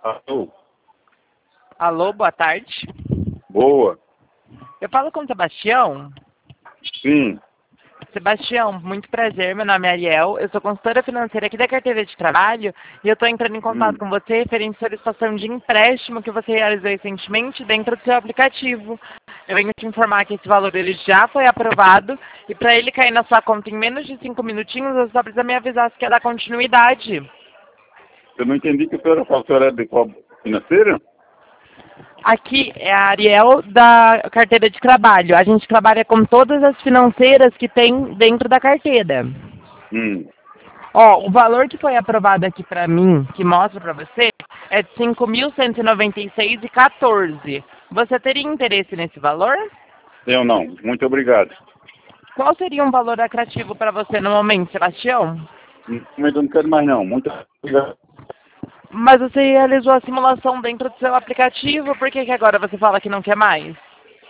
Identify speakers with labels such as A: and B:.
A: Alô?
B: Alô, boa tarde.
A: Boa.
B: Eu falo com o Sebastião.
A: Sim.
B: Sebastião, muito prazer, meu nome é Ariel, eu sou consultora financeira aqui da carteira de trabalho e eu estou entrando em contato com você referente à solicitação de empréstimo que você realizou recentemente dentro do seu aplicativo. Eu venho te informar que esse valor ele já foi aprovado e para ele cair na sua conta em menos de 5 minutinhos, eu só preciso me avisar se quer dar continuidade.
A: Eu não entendi que a senhora é de qual financeira?
B: Aqui é a Ariel da carteira de trabalho. A gente trabalha com todas as financeiras que tem dentro da carteira. Ó, o valor que foi aprovado aqui para mim, que mostra para você, é de 5.196,14. Você teria interesse nesse valor?
A: Eu não. Muito obrigado.
B: Qual seria um valor atrativo para você no momento, Sebastião?
A: Mas eu não quero mais não. Muito obrigado.
B: Mas você realizou a simulação dentro do seu aplicativo, por que agora você fala que não quer mais?